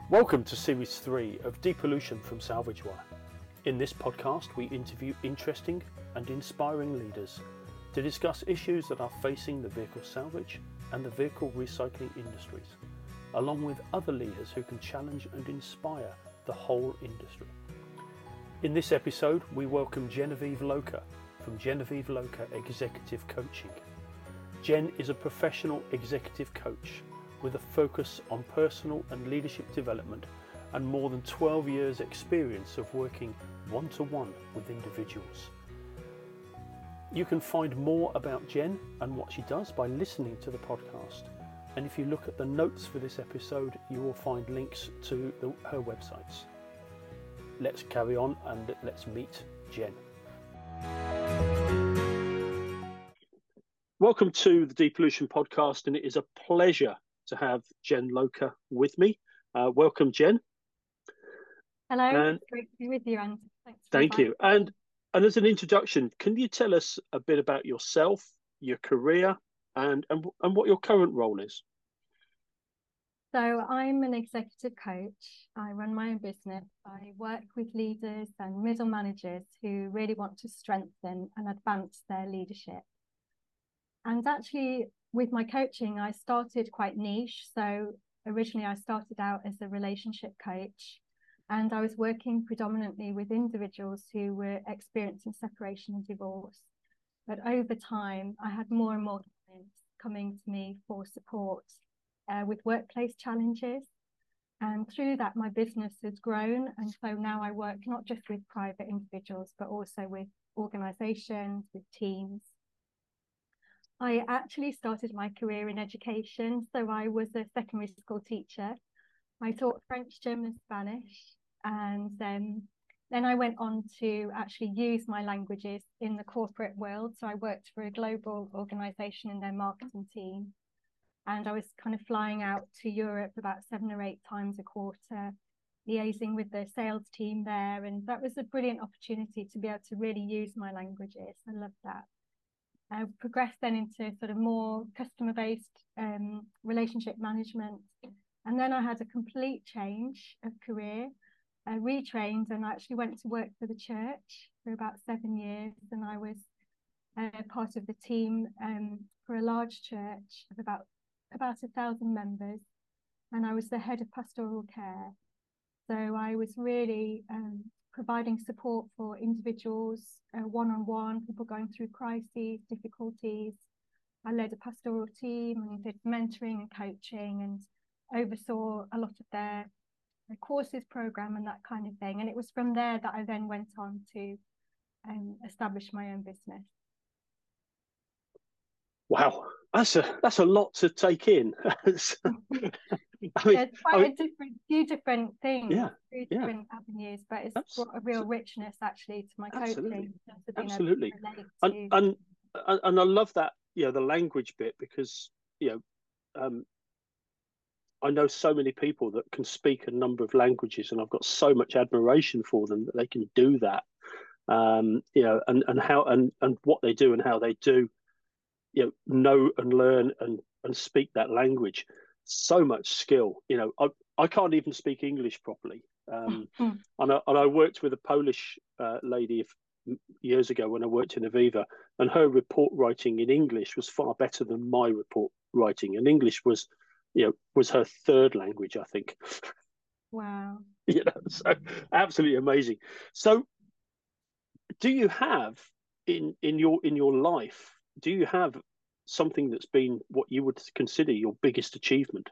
Welcome to Series 3 of Depollution from Salvage Wire. In this podcast, we interview interesting and inspiring leaders to discuss issues that are facing the vehicle salvage and the vehicle recycling industries, along with other leaders who can challenge and inspire the whole industry. In this episode, we welcome Genevieve Locher from Genevieve Locher Executive Coaching. Jen is a professional executive coach with a focus on personal and leadership development and more than 12 years experience of working one-to-one with individuals. You can find more about Jen and what she does by listening to the podcast. And if you look at the notes for this episode, you will find links to her websites. Let's carry on and let's meet Jen. Welcome to the Depollution podcast, and it is a pleasure to have Jen Locher with me. Welcome, Jen. Hello, and great to be with you, Andy. Thank you. And as an introduction, can you tell us a bit about yourself, your career, and what your current role is? So I'm an executive coach. I run my own business. I work with leaders and middle managers who really want to strengthen and advance their leadership. And actually, with my coaching, I started quite niche. So originally I started out as a relationship coach, and I was working predominantly with individuals who were experiencing separation and divorce. But over time, I had more and more clients coming to me for support with workplace challenges. And through that, my business has grown. And so now I work not just with private individuals, but also with organizations, with teams. I actually started my career in education. So I was a secondary school teacher. I taught French, German, and Spanish. And then I went on to actually use my languages in the corporate world. So I worked for a global organization in their marketing team. And I was kind of flying out to Europe about 7 or 8 times a quarter, liaising with the sales team there. And that was a brilliant opportunity to be able to really use my languages. I loved that. I progressed then into sort of more customer-based relationship management. And then I had a complete change of career. I retrained and I actually went to work for the church for about 7 years. And I was part of the team for a large church of about 1,000 members. And I was the head of pastoral care. So I was really providing support for individuals, one-on-one, people going through crises, difficulties. I led a pastoral team and did mentoring and coaching and oversaw a lot of their courses program and that kind of thing. And it was from there that I then went on to establish my own business. Wow, that's a lot to take in. There's quite a few different things, different avenues, but it's brought a real richness actually to my coaching. Absolutely. And I love that, the language bit, because I know so many people that can speak a number of languages, and I've got so much admiration for them that they can do that. And how and what they do and how they do, know and learn and speak that language. So much skill. I can't even speak English properly. And I worked with a Polish lady years ago when I worked in Aviva, and her report writing in English was far better than my report writing. And English was her third language, I think. Wow. So absolutely amazing. So, do you have in your life? Do you have something that's been what you would consider your biggest achievement?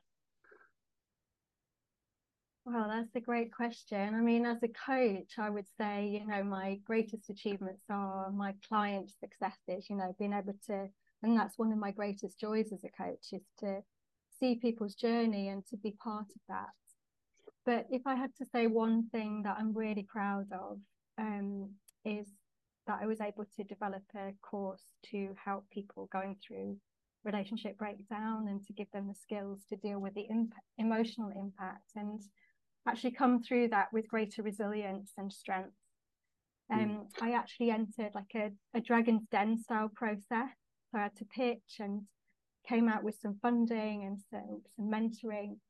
Well, that's a great question. I mean, as a coach, I would say, my greatest achievements are my client successes, being able to, and that's one of my greatest joys as a coach, is to see people's journey and to be part of that. But if I had to say one thing that I'm really proud of, is that I was able to develop a course to help people going through relationship breakdown and to give them the skills to deal with the emotional impact and actually come through that with greater resilience and strength. I actually entered like a Dragon's Den style process. So I had to pitch and came out with some funding and some mentoring.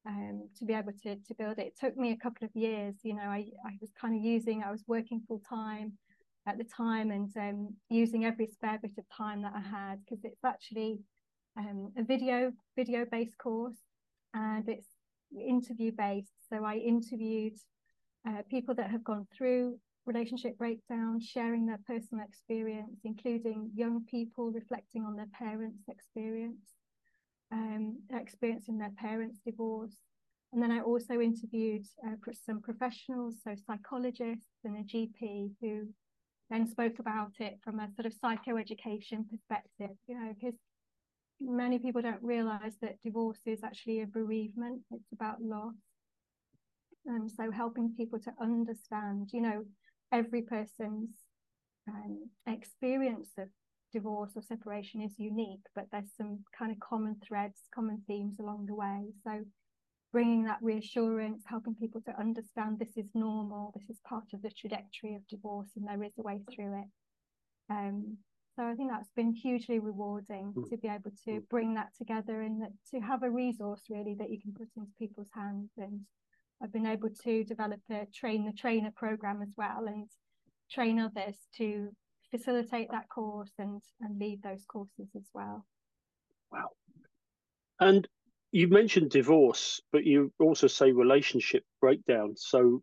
to be able to build it. It took me a couple of years. I was working full time at the time, and using every spare bit of time that I had, because it's actually a video based course, and it's interview based. So I interviewed people that have gone through relationship breakdown, sharing their personal experience, including young people reflecting on their parents' experience in their parents' divorce. And then I also interviewed some professionals, so psychologists and a GP, who then spoke about it from a sort of psychoeducation perspective, because many people don't realize that divorce is actually a bereavement. It's about loss. And so helping people to understand, every person's experience of divorce or separation is unique, but there's some kind of common threads, common themes along the way. So bringing that reassurance, helping people to understand this is normal, this is part of the trajectory of divorce, and there is a way through it. So I think that's been hugely rewarding to be able to bring that together, and to have a resource really that you can put into people's hands. And I've been able to develop a train the trainer program as well, and train others to facilitate that course and lead those courses as well. Wow. And you mentioned divorce, but you also say relationship breakdown. So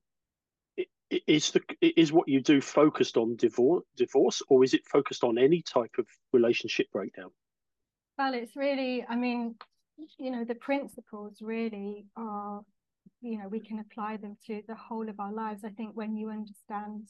is what you do focused on divorce, or is it focused on any type of relationship breakdown? Well, it's really, the principles really are, we can apply them to the whole of our lives. I think when you understand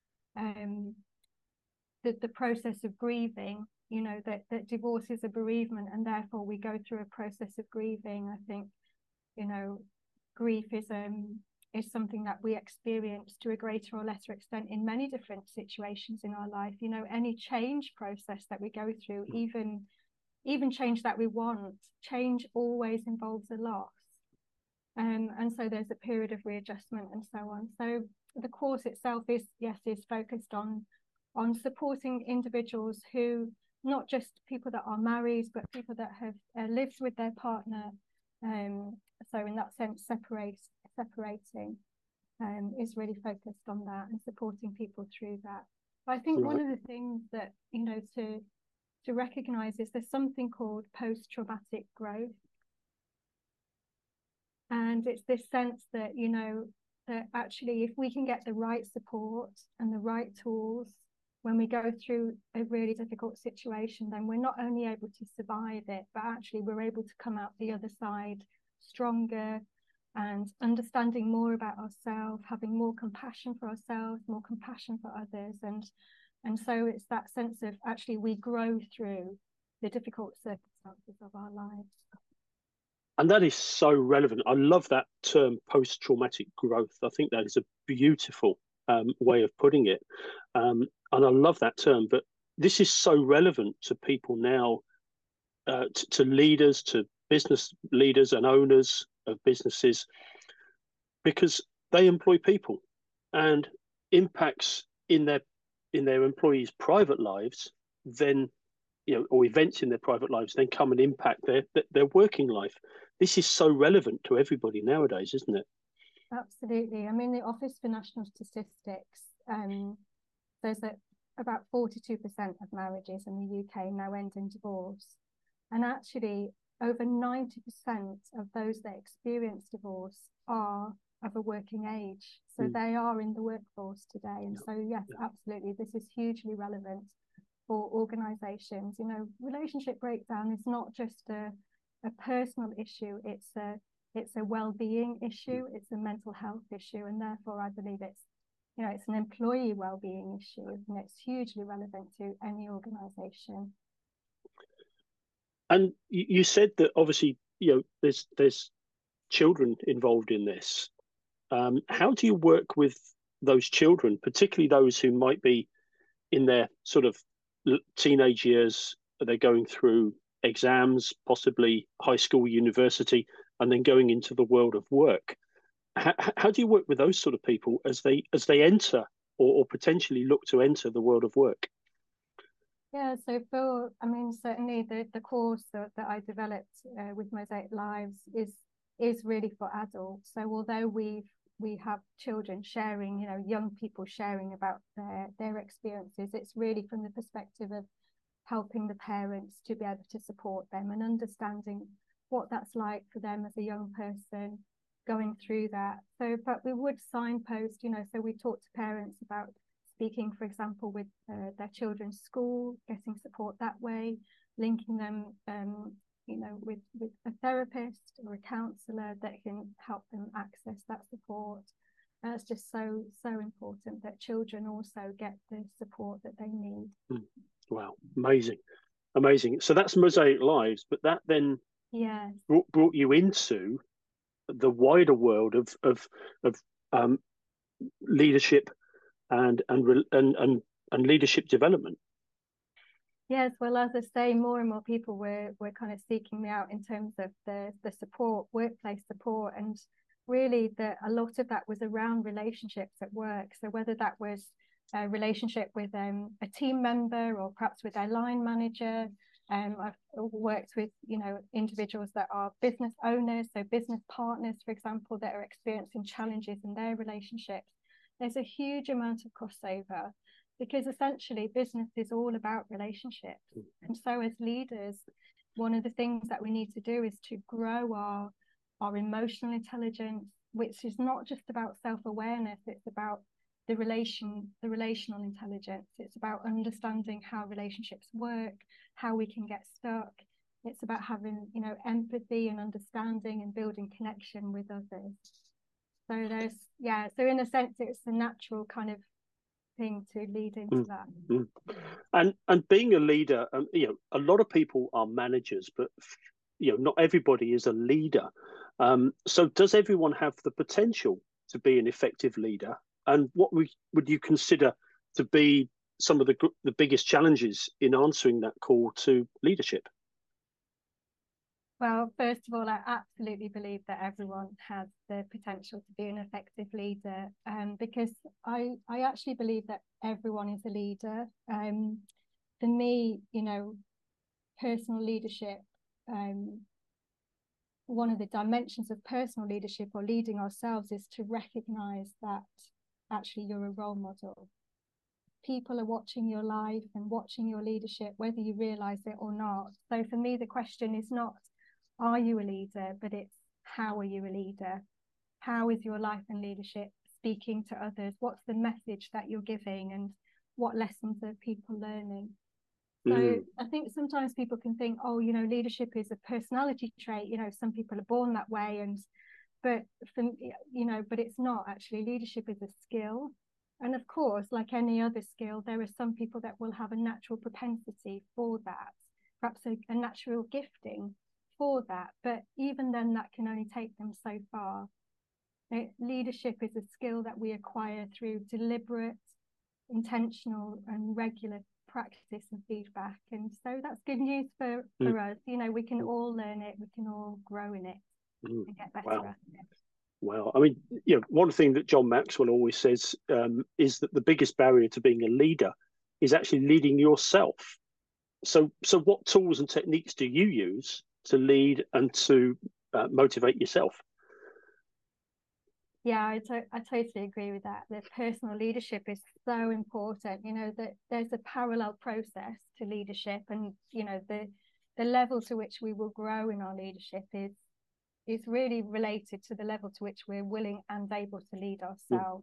the process of grieving, that divorce is a bereavement, and therefore we go through a process of grieving. I think, grief is something that we experience to a greater or lesser extent in many different situations in our life. Any change process that we go through, even change that we want, change always involves a loss. And so there's a period of readjustment and so on. So the course itself is focused on supporting individuals who, not just people that are married, but people that have lived with their partner. So in that sense, separating is really focused on that and supporting people through that. But I think one of the things that, to recognize is there's something called post-traumatic growth. And it's this sense that, that actually if we can get the right support and the right tools when we go through a really difficult situation, then we're not only able to survive it, but actually we're able to come out the other side stronger and understanding more about ourselves, having more compassion for ourselves, more compassion for others. And so it's that sense of actually we grow through the difficult circumstances of our lives. And that is so relevant. I love that term, post-traumatic growth. I think that is a beautiful way of putting it. And I love that term, but this is so relevant to people now, to leaders, to business leaders and owners of businesses, because they employ people, and impacts in their employees' private lives, then, or events in their private lives, then come and impact their working life. This is so relevant to everybody nowadays, isn't it? Absolutely. I mean, the Office for National Statistics says that about 42% of marriages in the UK now end in divorce. And actually, over 90% of those that experience divorce are of a working age. So they are in the workforce today. And so, yes, absolutely, this is hugely relevant for organisations. Relationship breakdown is not just a personal issue, it's a well-being issue, it's a mental health issue, and therefore I believe it's an employee well-being issue, and it's hugely relevant to any organisation. And you said that obviously, there's children involved in this. How do you work with those children, particularly those who might be in their sort of teenage years? They're going through exams, possibly high school, university, and then going into the world of work. How do you work with those sort of people as they enter or potentially look to enter the world of work? Yeah, so certainly the course that I developed with Mosaic Lives is is really for adults. So although we have children sharing, young people sharing about their experiences, it's really from the perspective of helping the parents to be able to support them and understanding what that's like for them as a young person going through that. So, but we would signpost, so we talk to parents about speaking, for example, with their children's school, getting support that way, linking them, with a therapist or a counsellor that can help them access that support. And it's just so important that children also get the support that they need. Wow, amazing. So that's Mosaic Lives, but that then brought you into the wider world of leadership and leadership development. Yes, well, as I say, more and more people were kind of seeking me out in terms of the support, workplace support, and really a lot of that was around relationships at work. So whether that was a relationship with a team member or perhaps with their line manager. I've worked with, individuals that are business owners, so business partners, for example, that are experiencing challenges in their relationships. There's a huge amount of crossover because essentially business is all about relationships. And so as leaders, one of the things that we need to do is to grow our emotional intelligence, which is not just about self-awareness, it's about the relational intelligence. It's about understanding how relationships work, how we can get stuck. It's about having, empathy and understanding and building connection with others. So so in a sense, it's a natural kind of thing to lead into that. And being a leader, a lot of people are managers, but not everybody is a leader. So does everyone have the potential to be an effective leader? And what would you consider to be some of the biggest challenges in answering that call to leadership? Well, first of all, I absolutely believe that everyone has the potential to be an effective leader, because I actually believe that everyone is a leader. For me, personal leadership, one of the dimensions of personal leadership or leading ourselves is to recognize that actually you're a role model. People are watching your life and watching your leadership, whether you realize it or not. So for me, the question is not, are you a leader, but it's, how are you a leader? How is your life and leadership speaking to others? What's the message that you're giving, and what lessons are people learning? So I think sometimes people can think, oh, leadership is a personality trait. Some people are born that way, but it's not actually. Leadership is a skill. And of course, like any other skill, there are some people that will have a natural propensity for that, perhaps a natural gifting for that. But even then, that can only take them so far. Leadership is a skill that we acquire through deliberate, intentional, and regular practice and feedback. And so that's good news for us. We can all learn it, we can all grow in it and get better at it. Well, I mean, one thing that John Maxwell always says is that the biggest barrier to being a leader is actually leading yourself. So what tools and techniques do you use to lead and to motivate yourself? Yeah, I totally agree with that. The personal leadership is so important. That there's a parallel process to leadership, and the level to which we will grow in our leadership is really related to the level to which we're willing and able to lead ourselves.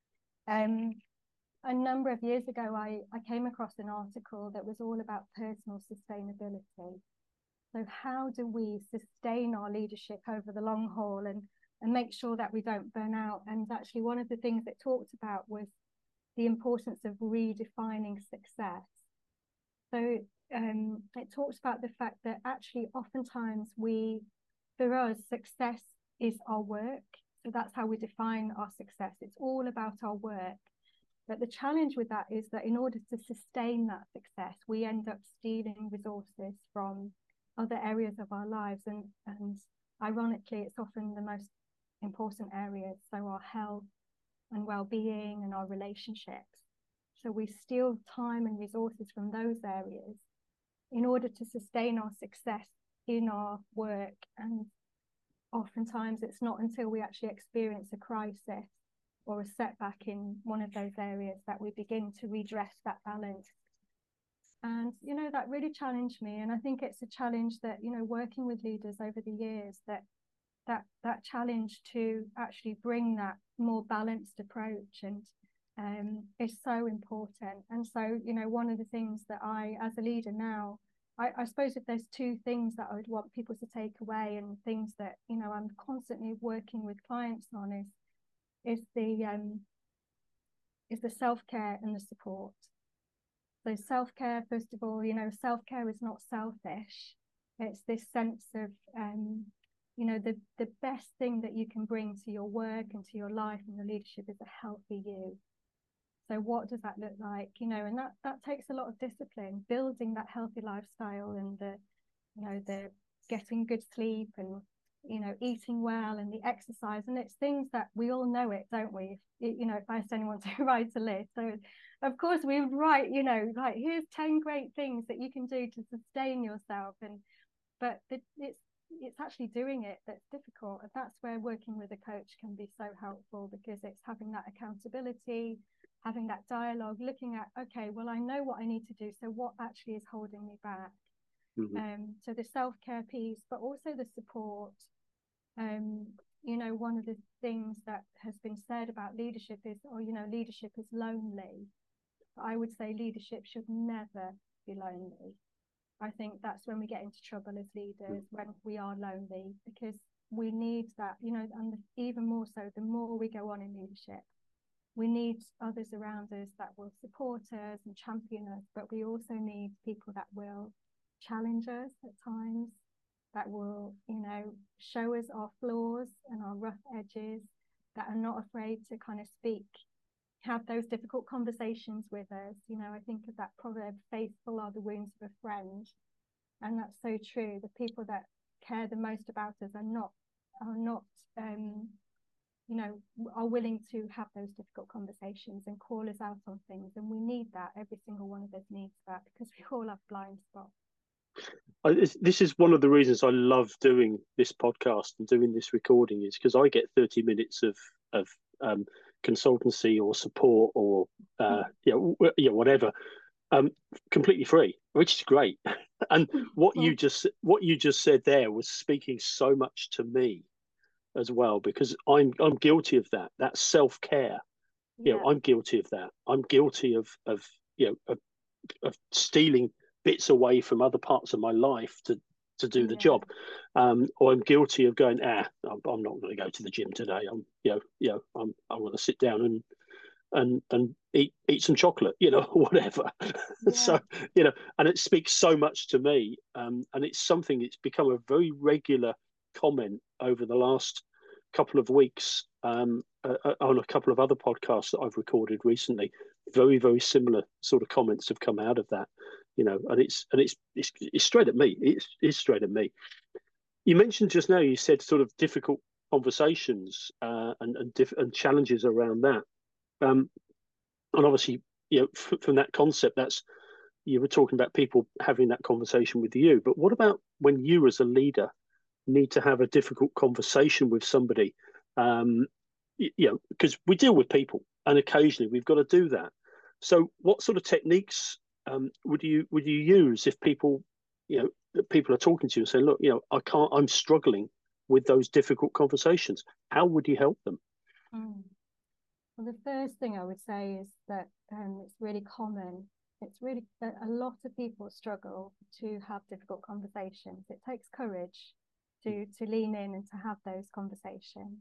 A number of years ago, I came across an article that was all about personal sustainability. So how do we sustain our leadership over the long haul and make sure that we don't burn out? And actually, one of the things it talked about was the importance of redefining success. So it talks about the fact that actually oftentimes for us, success is our work. So that's how we define our success. It's all about our work. But the challenge with that is that in order to sustain that success, we end up stealing resources from other areas of our lives. And ironically, it's often the most important areas. So our health and well-being and our relationships. So we steal time and resources from those areas in order to sustain our success in our work. And oftentimes it's not until we actually experience a crisis or a setback in one of those areas that we begin to redress that balance. And, you know, that really challenged me. And I think it's a challenge that, you know, working with leaders over the years, that challenge to actually bring that more balanced approach and is so important. And so, you know, one of the things that I, as a leader now, I suppose if there's two things that I would want people to take away, and things that, you know, I'm constantly working with clients on, is the self-care and the support. So self-care, first of all, you know, self-care is not selfish. It's this sense of, you know, the best thing that you can bring to your work and to your life and your leadership is a healthy you. So what does that look like? You know, and that takes a lot of discipline, building that healthy lifestyle, and the getting good sleep, and, you know, eating well, and the exercise. And it's things that we all know it, don't we? You know, if I asked anyone to write a list, so of course we would write, you know, like, here's 10 great things that you can do to sustain yourself. But it's actually doing it that's difficult. And that's where working with a coach can be so helpful, because it's having that accountability, having that dialogue, looking at, okay, well, I know what I need to do, so what actually is holding me back? So the self-care piece, but also the support. You know, one of the things that has been said about leadership is, you know, leadership is lonely. I would say leadership should never be lonely. I think that's when we get into trouble as leaders, when we are lonely, because we need that, you know, and even more so, the more we go on in leadership, we need others around us that will support us and champion us, but we also need people that will challenge us at times, that will, you know, show us our flaws and our rough edges, that are not afraid to kind of speak, have those difficult conversations with us. You know, I think of that proverb, faithful are the wounds of a friend. And that's so true. The people that care the most about us are not you know, are willing to have those difficult conversations and call us out on things. And we need that. Every single one of us needs that, because we all have blind spots. This is one of the reasons I love doing this podcast and doing this recording, is because I get 30 minutes of consultancy or support or whatever, completely free, which is great. And what you just said there was speaking so much to me as well, because I'm guilty of that self-care. You know, I'm guilty of that. I'm guilty of stealing bits away from other parts of my life to do the job, or I'm guilty of going, I'm not going to go to the gym today. I'm going to sit down and eat some chocolate, you know, whatever. So, you know, and it speaks so much to me, and it's something that's become a very regular comment over the last couple of weeks, on a couple of other podcasts that I've recorded recently. Very, very similar sort of comments have come out of that, you know, and it's straight at me. It's straight at me. You mentioned just now, you said sort of difficult conversations and challenges around that, and obviously, you know, from that concept, that's, you were talking about people having that conversation with you. But what about when you, as a leader, need to have a difficult conversation with somebody? You know, because we deal with people, and occasionally we've got to do that. So, what sort of techniques would you use if people, you know, people are talking to you and saying, look, you know, I'm struggling with those difficult conversations? How would you help them? Well, the first thing I would say is that it's really common. It's really that a lot of people struggle to have difficult conversations. It takes courage to lean in and to have those conversations.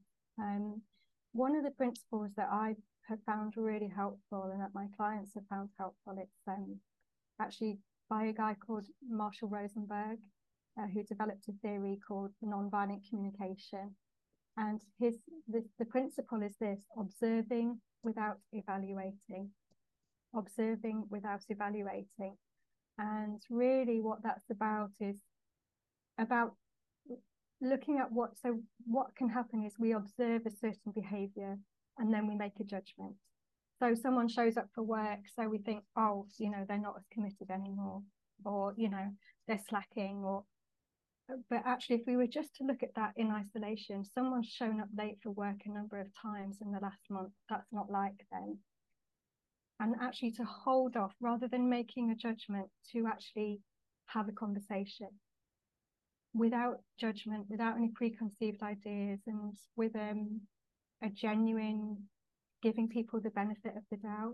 One of the principles that I have found really helpful, and that my clients have found helpful, it's actually by a guy called Marshall Rosenberg, who developed a theory called nonviolent communication. And the principle is this: observing without evaluating. Observing without evaluating. And really what that's about is about looking at what can happen is we observe a certain behavior and then we make a judgment. So someone shows up for work, so we think, oh, you know, they're not as committed anymore, or, you know, they're slacking, But actually, if we were just to look at that in isolation, someone's shown up late for work a number of times in the last month, that's not like them. And actually to hold off, rather than making a judgment, to actually have a conversation without judgment, without any preconceived ideas, and with a genuine giving people the benefit of the doubt.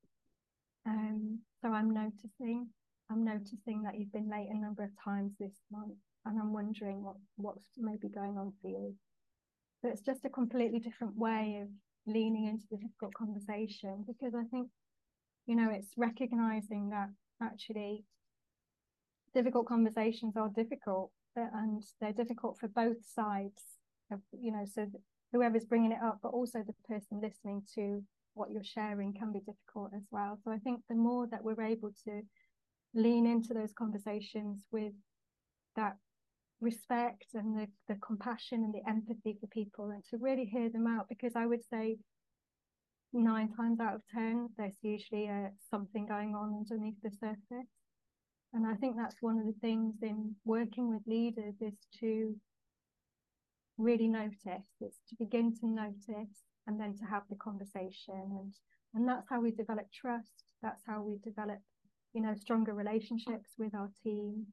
So I'm noticing that you've been late a number of times this month, and I'm wondering what's maybe going on for you. So it's just a completely different way of leaning into the difficult conversation, because I think, it's recognizing that actually difficult conversations are difficult, and they're difficult for both sides of, so whoever's bringing it up, but also the person listening to what you're sharing can be difficult as well. So I think the more that we're able to lean into those conversations with that respect and the compassion and the empathy for people, and to really hear them out, because I would say 9 times out of 10 there's usually something going on underneath the surface. And I think that's one of the things in working with leaders, is to really notice. It's to begin to notice and then to have the conversation, and that's how we develop trust. That's how we develop stronger relationships with our team.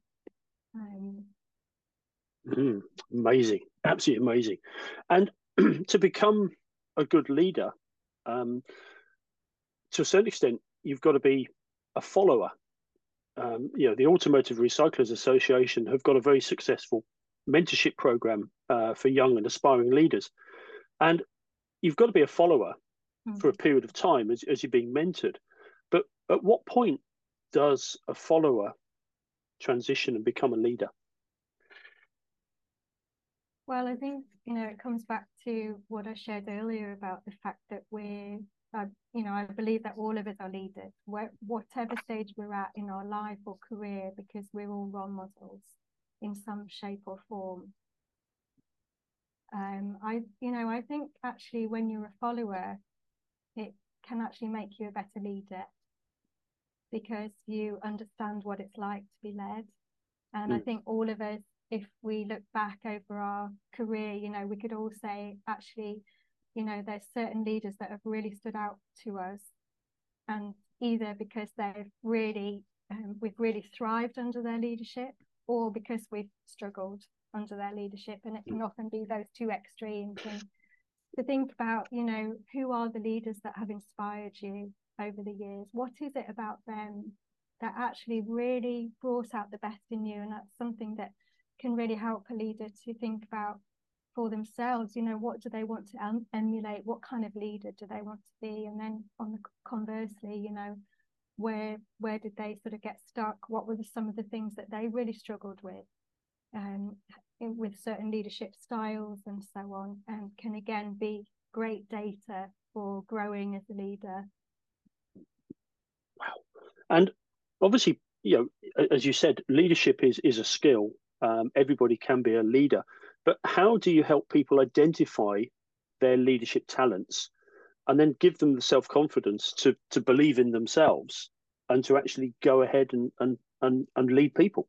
Amazing, absolutely amazing. And to become a good leader, to a certain extent, you've got to be a follower. The Automotive Recyclers Association have got a very successful mentorship program for young and aspiring leaders, and you've got to be a follower for a period of time as you're being mentored. But at what point does a follower transition and become a leader? Well, I think, it comes back to what I shared earlier about the fact that I believe that all of us are leaders, whatever stage we're at in our life or career, because we're all role models in some shape or form. I think actually when you're a follower, it can actually make you a better leader, because you understand what it's like to be led. And I think all of us, if we look back over our career, we could all say, actually, there's certain leaders that have really stood out to us, and either because we've really thrived under their leadership, or because we've struggled under their leadership. And it can often be those two extremes. And to think about, who are the leaders that have inspired you over the years? What is it about them that actually really brought out the best in you? And that's something that can really help a leader to think about for themselves. What do they want to emulate? What kind of leader do they want to be? And then conversely, where did they sort of get stuck? What were some of the things that they really struggled with certain leadership styles and so on, and can again be great data for growing as a leader. Wow. And obviously, as you said, leadership is a skill. Everybody can be a leader, but how do you help people identify their leadership talents and then give them the self-confidence to believe in themselves and to actually go ahead and lead people?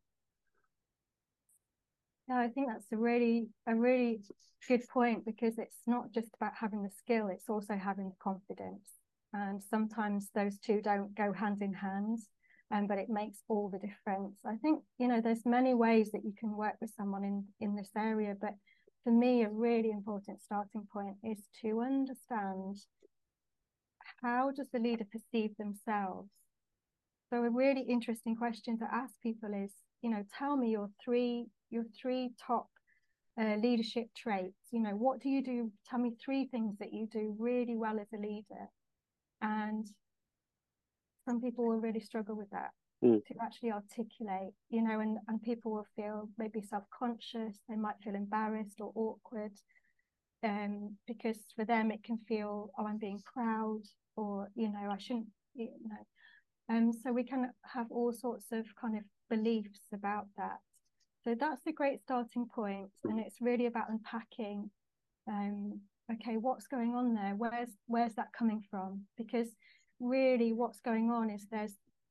Yeah, I think that's a really good point, because it's not just about having the skill, it's also having the confidence. And sometimes those two don't go hand in hand, but it makes all the difference. I think, there's many ways that you can work with someone in this area, but for me, a really important starting point is to understand, how does the leader perceive themselves? So a really interesting question to ask people is, tell me your three top leadership traits. What do you do? Tell me 3 things that you do really well as a leader. And some people will really struggle with that, to actually articulate, and people will feel maybe self-conscious. They might feel embarrassed or awkward, because for them it can feel, oh, I'm being proud, or I shouldn't, so we can have all sorts of kind of beliefs about that. So that's a great starting point, and it's really about unpacking, okay, what's going on there? Where's that coming from? Because really what's going on is there's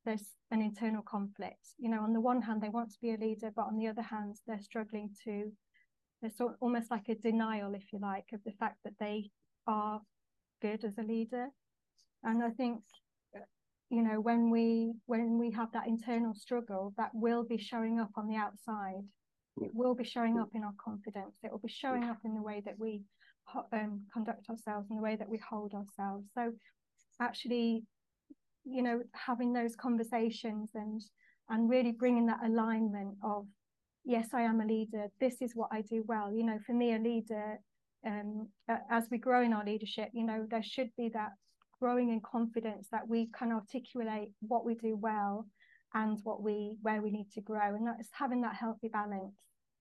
there's an internal conflict. You know, on the one hand, they want to be a leader, but on the other hand, they're struggling to, there's almost like a denial, if you like, of the fact that they are good as a leader. And I think, you know, when we have that internal struggle, that will be showing up on the outside. It will be showing up in our confidence. It will be showing up in the way that we conduct ourselves and the way that we hold ourselves. So actually, you know, having those conversations and really bringing that alignment of, yes, I am a leader. This is what I do well. You know, for me, a leader, as we grow in our leadership, you know, there should be that growing in confidence that we can articulate what we do well and where we need to grow, and that's having that healthy balance.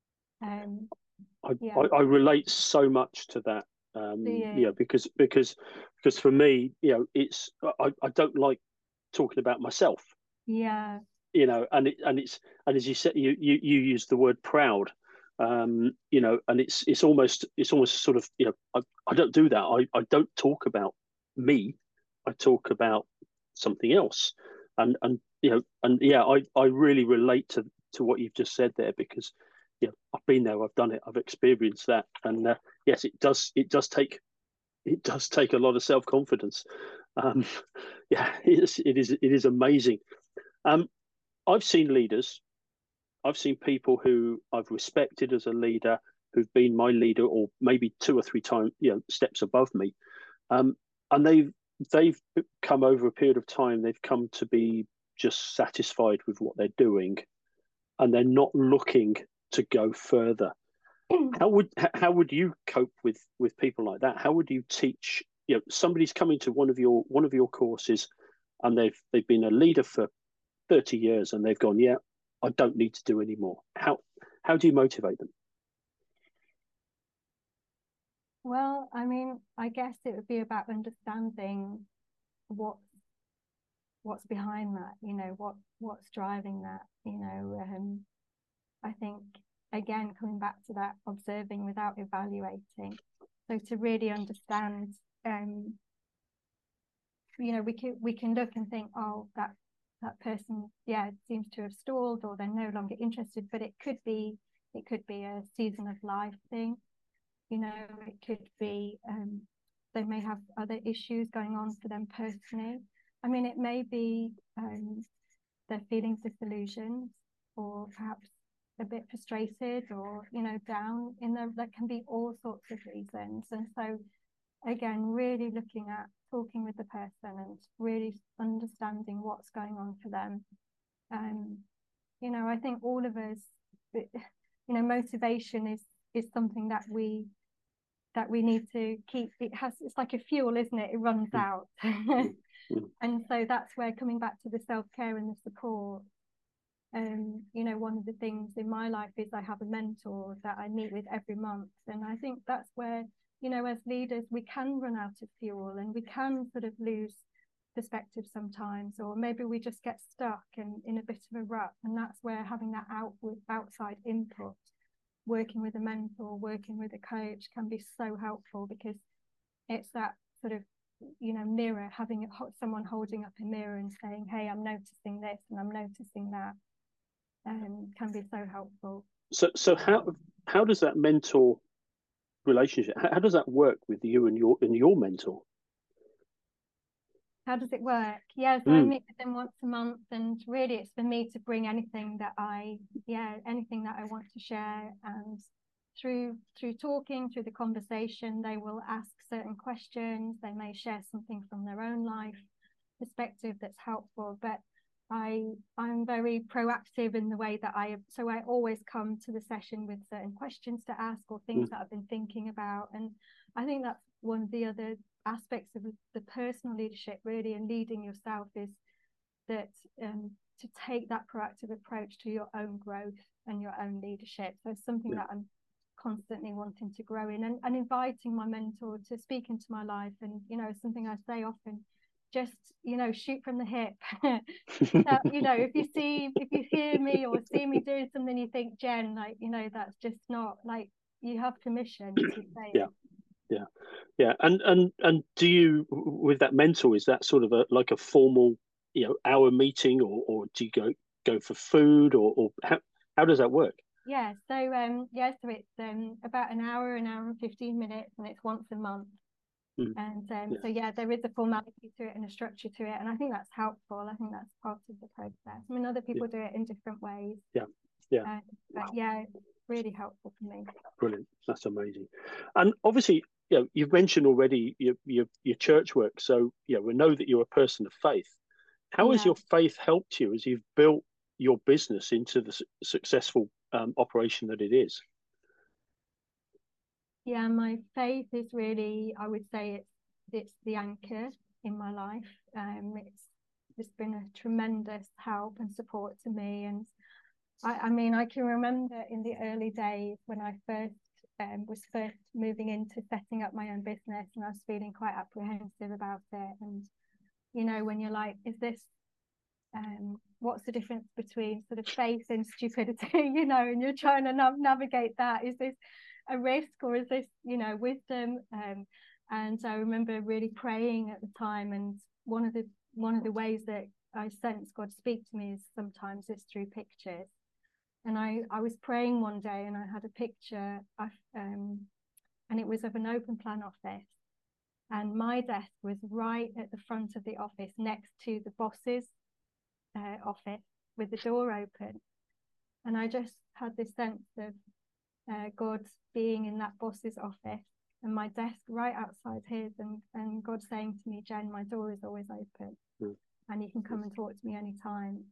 I relate so much to that. Because for me, you know, it's I don't like talking about myself. Yeah. You know, and as you said, you use the word proud. You know, and it's almost sort of, you know, I don't do that. I don't talk about me. I talk about something else. And you know, and yeah, I really relate to what you've just said there, because you know, I've been there, I've done it, I've experienced that, and yes, it does take a lot of self-confidence. Yeah, it is amazing. I've seen leaders, I've seen people who I've respected as a leader, who've been my leader, or maybe 2 or 3 times, you know, steps above me, and they've come over a period of time. They've come to be just satisfied with what they're doing, and they're not looking to go further. How would you cope with people like that? How would you teach? You know, somebody's coming to one of your courses, and they've been a leader for 30 years, and they've gone, yeah, I don't need to do any more. How do you motivate them? Well, I mean, I guess it would be about understanding what's behind that, you know, what's driving that, you know. I think, again, coming back to that, observing without evaluating. So to really understand, you know, we can look and think, oh, that person, yeah, seems to have stalled, or they're no longer interested. But it could be a season of life thing, you know. It could be they may have other issues going on for them personally. I mean, it may be they're feeling disillusioned, or perhaps a bit frustrated, or, you know, down in there. There can be all sorts of reasons. And so, again, really looking at talking with the person and really understanding what's going on for them. You know, I think all of us, you know, motivation is something that we need to keep. It's like a fuel, isn't it? It runs out. And so that's where, coming back to the self-care and the support, you know, one of the things in my life is I have a mentor that I meet with every month. And I think that's where, you know, as leaders, we can run out of fuel, and we can sort of lose perspective sometimes, or maybe we just get stuck in a bit of a rut. And that's where having that outside input, working with a mentor, working with a coach, can be so helpful, because it's that sort of, you know, mirror, having someone holding up a mirror and saying, hey, I'm noticing this and I'm noticing that, can be so helpful. So how does that mentor relationship, how does that work with you and your mentor? How does it work? I meet with them once a month, and really it's for me to bring anything that I want to share, and through talking, through the conversation, they will ask certain questions. They may share something from their own life perspective that's helpful, but I'm very proactive in the way that I always come to the session with certain questions to ask, or things that I've been thinking about. And I think that's one of the other aspects of the personal leadership, really, and leading yourself, is that to take that proactive approach to your own growth and your own leadership. So it's something that I'm constantly wanting to grow in, and inviting my mentor to speak into my life. And, you know, something I say often, just, you know, shoot from the hip. You know, if you hear me or see me doing something, you think, Jen, like, you know, that's just not, like, you have permission to say it. Yeah. And do you, with that mentor, is that sort of like a formal hour meeting, or do you go for food, or how does that work? Yeah, so so it's about an hour and 15 minutes, and it's once a month. Mm. And Yeah. so yeah, there is a formality to it and a structure to it, and I think that's helpful. I think that's part of the process. I mean, other people do it in different ways. Yeah, yeah. But yeah, it's really helpful for me. Brilliant. That's amazing. And obviously, you've mentioned already your church work. So, we know that you're a person of faith. How has Yeah. your faith helped you as you've built your business into the successful operation that it is? Yeah, my faith is really, I would say it's the anchor in my life. It's been a tremendous help and support to me. And I mean, I can remember in the early days when I was first moving into setting up my own business, and I was feeling quite apprehensive about it. And when you're like, is this what's the difference between sort of faith and stupidity, and you're trying to navigate that. Is this a risk, or is this, wisdom? And I remember really praying at the time, and one of the ways that I sense God speak to me is sometimes it's through pictures. And I was praying one day, and I had a picture and it was of an open plan office, and my desk was right at the front of the office next to the boss's office with the door open. And I just had this sense of God being in that boss's office, and my desk right outside his, and God saying to me, Jen, my door is always open, and you can come and talk to me anytime.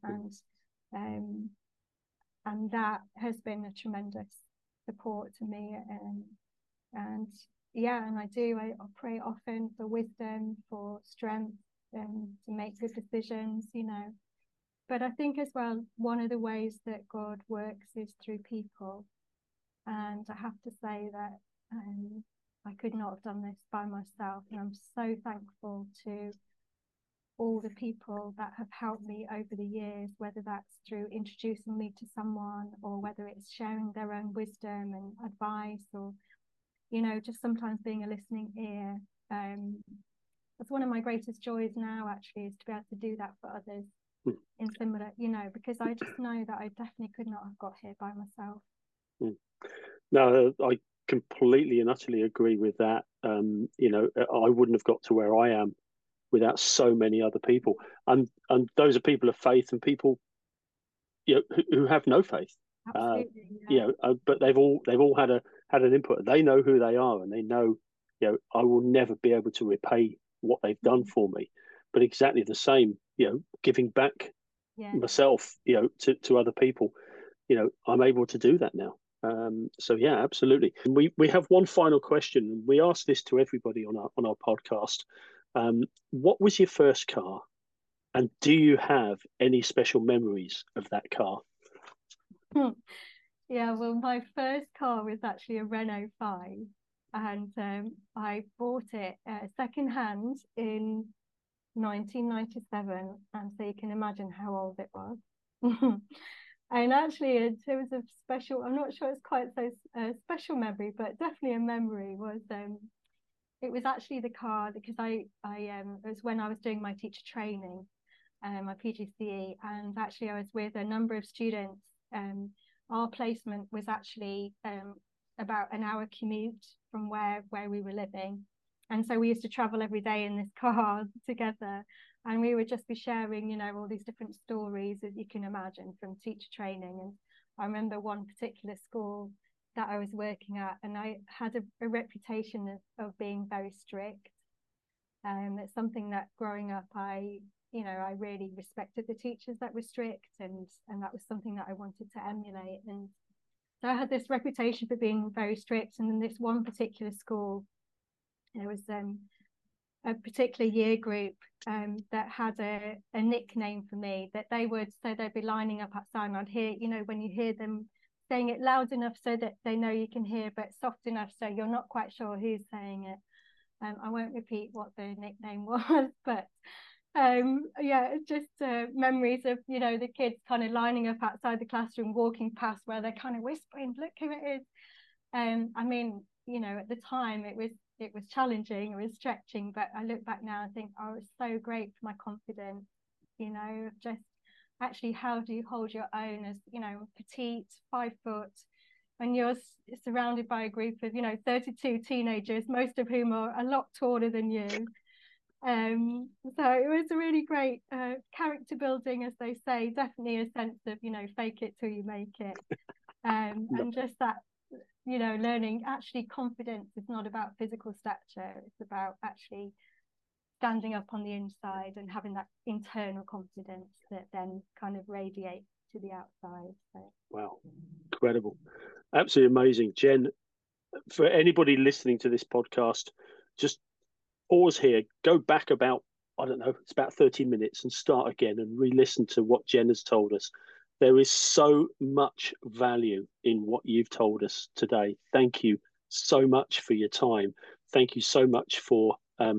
And that has been a tremendous support to me. And yeah, and I pray often for wisdom, for strength, to make good decisions, But I think as well, one of the ways that God works is through people. And I have to say that I could not have done this by myself. And I'm so thankful to all the people that have helped me over the years, whether that's through introducing me to someone, or whether it's sharing their own wisdom and advice, or, just sometimes being a listening ear. That's one of my greatest joys now, actually, is to be able to do that for others in similar, because I just know that I definitely could not have got here by myself. No, I completely and utterly agree with that. I wouldn't have got to where I am without so many other people, and those are people of faith and people, who have no faith. Absolutely, but they've all had an input. They know who they are, and they know, I will never be able to repay what they've done for me. But exactly the same, giving back myself, to other people, I'm able to do that now. So yeah, absolutely. And we have one final question. We ask this to everybody on our podcast. What was your first car, and do you have any special memories of that car? Yeah, well, my first car was actually a Renault 5, and I bought it secondhand in 1997, and so you can imagine how old it was. And actually, in terms of special, I'm not sure it's quite so special memory, but definitely a memory was it was actually the car, because it was when I was doing my teacher training, my PGCE, and actually I was with a number of students. Our placement was actually about an hour commute from where we were living. And so we used to travel every day in this car together, and we would just be sharing, all these different stories that you can imagine from teacher training. And I remember one particular school that I was working at, and I had a reputation of being very strict. It's something that growing up, I really respected the teachers that were strict, and that was something that I wanted to emulate. And so I had this reputation for being very strict. And in this one particular school, there was a particular year group that had a nickname for me, that they'd be lining up outside, and I'd hear, when you hear them saying it loud enough so that they know you can hear, but soft enough so you're not quite sure who's saying it. I won't repeat what the nickname was, but just memories of, the kids kind of lining up outside the classroom, walking past where they're kind of whispering, look who it is. I mean, at the time it was challenging, it was stretching, but I look back now and think, oh, it was so great for my confidence. just actually how do you hold your own as, petite, 5 foot, when you're surrounded by a group of, 32 teenagers, most of whom are a lot taller than you. So it was a really great character building, as they say, definitely a sense of, fake it till you make it. And just that, learning actually confidence is not about physical stature. It's about actually standing up on the inside and having that internal confidence that then kind of radiates to the outside. So. Wow, incredible. Absolutely amazing. Jen, for anybody listening to this podcast, just pause here, go back about, I don't know, it's about 30 minutes and start again and re-listen to what Jen has told us. There is so much value in what you've told us today. Thank you so much for your time. Thank you so much for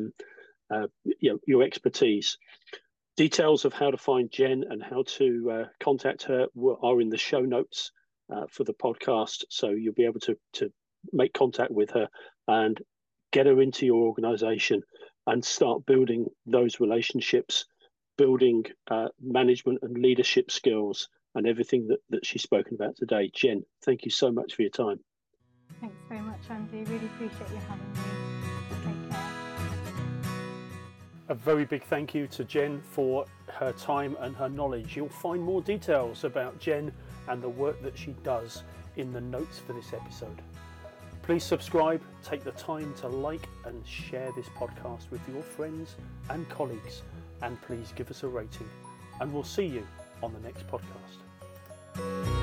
your expertise. Details of how to find Jen and how to contact her are in the show notes for the podcast. So you'll be able to make contact with her and get her into your organization and start building those relationships, building management and leadership skills and everything that she's spoken about today. Jen, thank you so much for your time. Thanks very much, Andy. Really appreciate you having me. Take care. A very big thank you to Jen for her time and her knowledge. You'll find more details about Jen and the work that she does in the notes for this episode. Please subscribe, take the time to like and share this podcast with your friends and colleagues, and please give us a rating. And we'll see you on the next podcast.